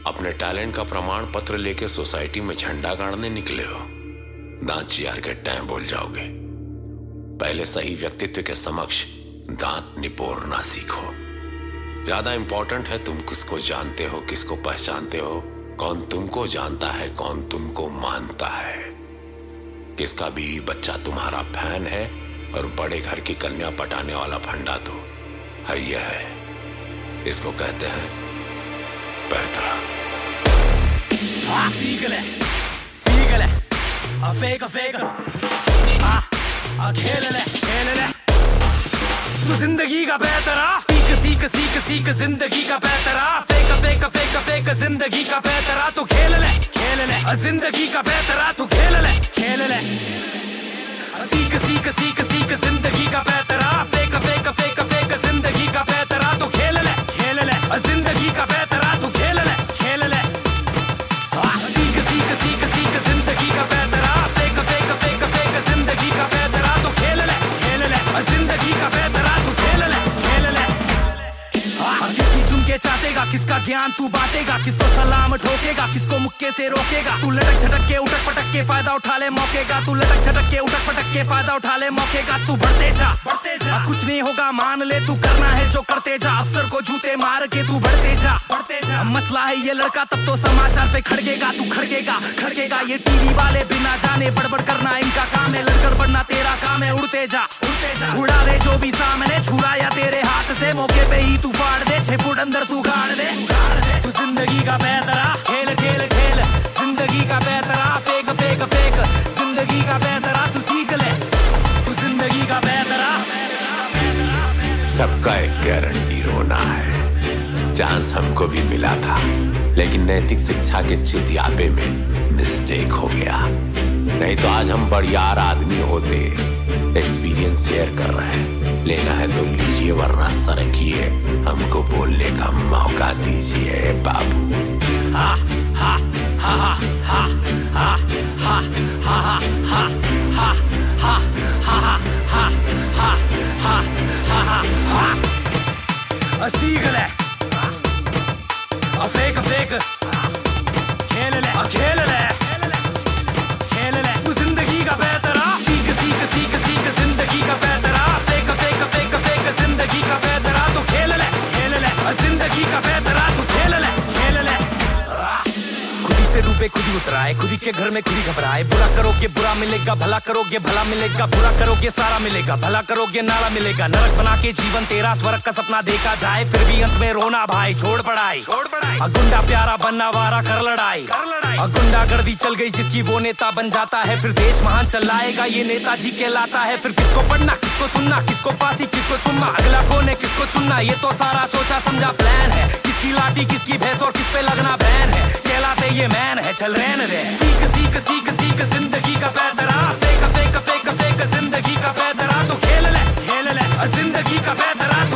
अपने टैलेंट का प्रमाण पत्र लेके सोसाइटी में झंडा गाड़ने निकले हो, दांत चियार के टाइम बोल जाओगे। पहले सही व्यक्तित्व के समक्ष दांत निपोरना सीखो। ज्यादा इंपॉर्टेंट है तुम किसको जानते हो, किसको पहचानते हो, कौन तुमको जानता है, कौन तुमको मानता है। किसका भी बच्चा तुम्हारा फैन है और बड़े घर की कन्या पटाने वाला फंडा तो है यह है। इसको कहते हैं पैतरा। सीगले फेक खेल ले तू जिंदगी का पैतरा। सीख जिंदगी का पैतरा। फेक जिंदगी का पैतरा। तू खेल ले जिंदगी का पैतरा। तू खेल ले सीख जिंदगी का पैतरा। फेक जिंदगी का पैतरा। तू खेल ले जिंदगी का पैतरा। तू खेल ले सीख जिंदगी का पैतरा। फेक जिंदगी का पैतरा। तू खेल ले जिंदगी का पैतरा। तू खेल ले किसकी झुमके चाटेगा, किसका ज्ञान तू बांटेगा, किसको सलाम ठोकेगा, किसको मुक्के से रोकेगा। तू लटक झटक के उठक पटक के फायदा उठा ले मौके का। तू लटक झटक के उठक पटक के फायदा उठा ले मौके का। तू बढ़ते जा कुछ नहीं होगा मान ले, तू करना है जो करते जा। अफसर को जूते मार के तू बढ़ते जा। मसला है ये लड़का तब तो समाचार पे खड़केगा। तू खड़केगा ये टीवी वाले बिना जाने बड़बड़ करना इनका काम है। लड़कर बढ़ना तेरा काम है। उड़ते जा उड़ा दे जो भी सामने छुरा या तेरे हाथ से। मौके पे ही तू फाड़ दे 6 फुट अंदर तू गाड़ दे। तू जिंदगी का पैतरा। खेल जिंदगी का पैतरा। फेक जिंदगी का पैतरा। तू सीख ले तू जिंदगी का पैतरा। सबका एक गारंटी रोना है। चांस हमको भी मिला था, लेकिन नैतिक शिक्षा के चितयापे में मिस्टेक हो गया। नहीं तो आज हम बढ़ियार आदमी होते। एक्सपीरियंस शेयर कर रहे हैं, लेना है तो लीजिए वरना सरकिए। हमको बोलने का मौका दीजिए बाबू। सीख ले फेक खेल ले तू जिंदगी का पैतरा। सीख जिंदगी का पैतरा। फेक जिंदगी का पैतरा। तू खेल ले जिंदगी का पैतरा। तू खेल ले खुदी से डूबे खुदी उतराए, खुदी के घर में खुदी घबराए। बुरा करोगे बुरा मिलेगा, भला करोगे भला मिलेगा। बुरा करोगे सारा मिलेगा, भला करोगे नाला मिलेगा। नरक बना के जीवन तेरा स्वर्ग का सपना देखा जाए, फिर भी अंत में रोना भाई। छोड़ पढ़ाई गुंडा प्यारा बनना वारा कर लड़ाई। गुंडागर्दी चल गई जिसकी वो नेता बन जाता है, फिर देश महान चलाएगा ये नेताजी कहलाता है। फिर किसको पढ़ना, किसको सुनना, किसको फांसी, किसको चुनना, अगला कौन है किसको चुनना, ये तो सारा सोचा समझा प्लान है। किसकी लाठी किसकी भैंस और किस पे लगना बैन है, कहलाते ये मैन है। चल रहने दे सीख जिंदगी का पैतरा। फेक जिंदगी का पैतरा। तू खेल ले जिंदगी का पैतरा।